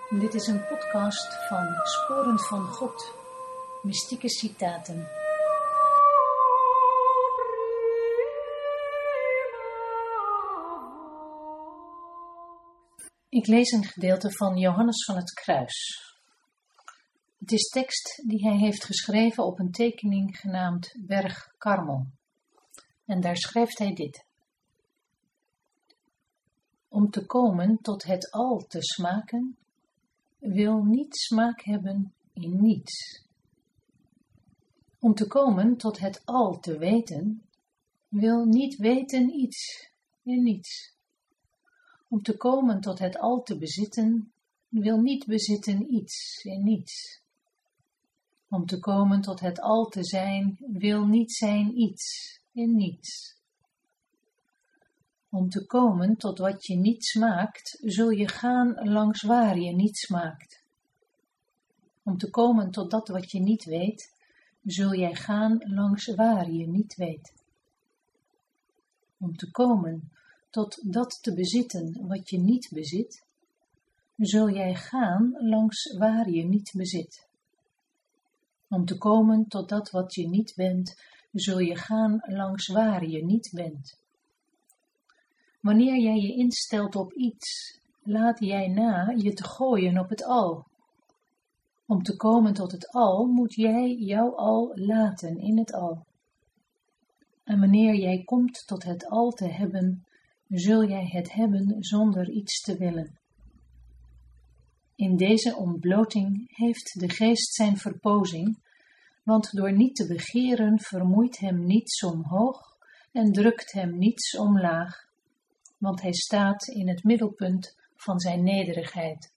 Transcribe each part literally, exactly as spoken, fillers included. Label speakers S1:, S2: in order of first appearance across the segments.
S1: Dit is een podcast van Sporen van God, mystieke citaten. Ik lees een gedeelte van Johannes van het Kruis. Het is tekst die hij heeft geschreven op een tekening genaamd Berg Karmel. En daar schrijft hij dit. Om te komen tot het al te smaken, wil niet smaak hebben in niets. Om te komen tot het al te weten, wil niet weten iets in niets. Om te komen tot het al te bezitten, wil niet bezitten iets in niets. Om te komen tot het al te zijn, wil niet zijn iets in niets. Om te komen tot wat je niet smaakt, zul je gaan langs waar je niet smaakt. Om te komen tot dat wat je niet weet, zul jij gaan langs waar je niet weet. Om te komen tot dat te bezitten wat je niet bezit, zul jij gaan langs waar je niet bezit. Om te komen tot dat wat je niet bent, zul je gaan langs waar je niet bent. Wanneer jij je instelt op iets, laat jij na je te gooien op het al. Om te komen tot het al, moet jij jouw al laten in het al. En wanneer jij komt tot het al te hebben, zul jij het hebben zonder iets te willen. In deze ontbloting heeft de geest zijn verpozing, want door niet te begeren vermoeit hem niets omhoog en drukt hem niets omlaag. Want hij staat in het middelpunt van zijn nederigheid.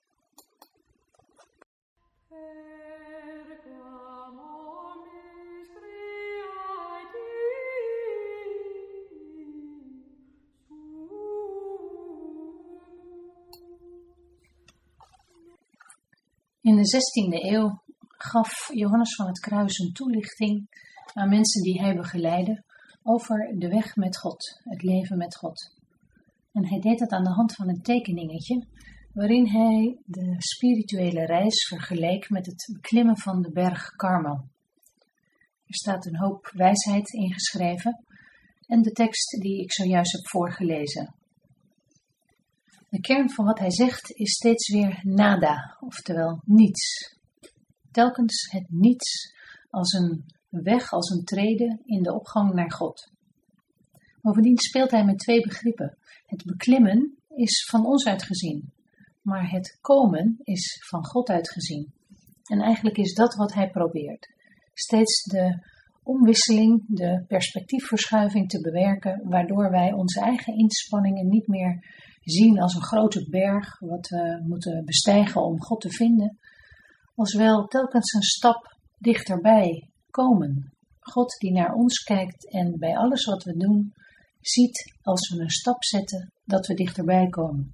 S1: In de zestiende eeuw gaf Johannes van het Kruis een toelichting aan mensen die hij begeleidde over de weg met God, het leven met God. En hij deed dat aan de hand van een tekeningetje, waarin hij de spirituele reis vergeleek met het beklimmen van de berg Karmel. Er staat een hoop wijsheid ingeschreven en de tekst die ik zojuist heb voorgelezen. De kern van wat hij zegt is steeds weer nada, oftewel niets. Telkens het niets als een weg, als een trede in de opgang naar God. Bovendien speelt hij met twee begrippen. Het beklimmen is van ons uitgezien, maar het komen is van God uitgezien. En eigenlijk is dat wat hij probeert. Steeds de omwisseling, de perspectiefverschuiving te bewerken, waardoor wij onze eigen inspanningen niet meer zien als een grote berg, wat we moeten bestijgen om God te vinden, als wel telkens een stap dichterbij komen. God die naar ons kijkt en bij alles wat we doen, ziet als we een stap zetten dat we dichterbij komen.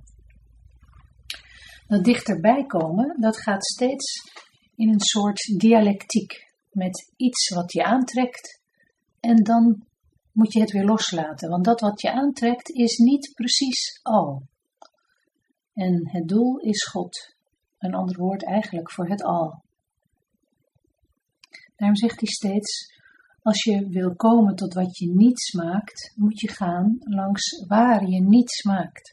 S1: Dat dichterbij komen, dat gaat steeds in een soort dialectiek met iets wat je aantrekt en dan moet je het weer loslaten, want dat wat je aantrekt is niet precies al. En het doel is God, een ander woord eigenlijk voor het al. Daarom zegt hij steeds, als je wil komen tot wat je niet smaakt, moet je gaan langs waar je niet smaakt.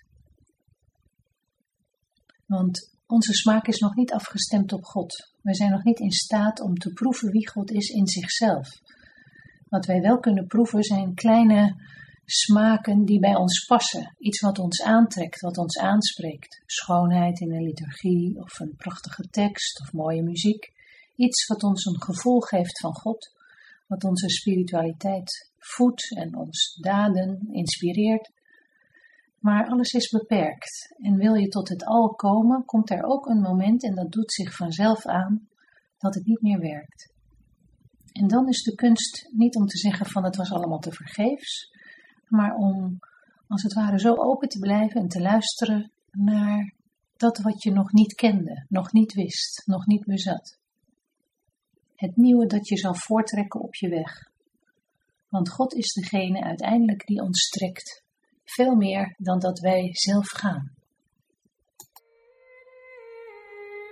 S1: Want onze smaak is nog niet afgestemd op God. Wij zijn nog niet in staat om te proeven wie God is in zichzelf. Wat wij wel kunnen proeven zijn kleine smaken die bij ons passen. Iets wat ons aantrekt, wat ons aanspreekt. Schoonheid in een liturgie of een prachtige tekst of mooie muziek. Iets wat ons een gevoel geeft van God. Wat onze spiritualiteit voedt en ons daden inspireert. Maar alles is beperkt. En wil je tot het al komen, komt er ook een moment, en dat doet zich vanzelf aan, dat het niet meer werkt. En dan is de kunst niet om te zeggen van het was allemaal te vergeefs, maar om als het ware zo open te blijven en te luisteren naar dat wat je nog niet kende, nog niet wist, nog niet bezat. Het nieuwe dat je zal voortrekken op je weg. Want God is degene uiteindelijk die ons trekt, veel meer dan dat wij zelf gaan.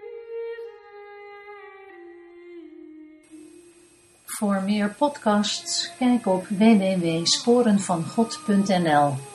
S1: Voor meer podcasts kijk op w w w punt sporen van god punt n l.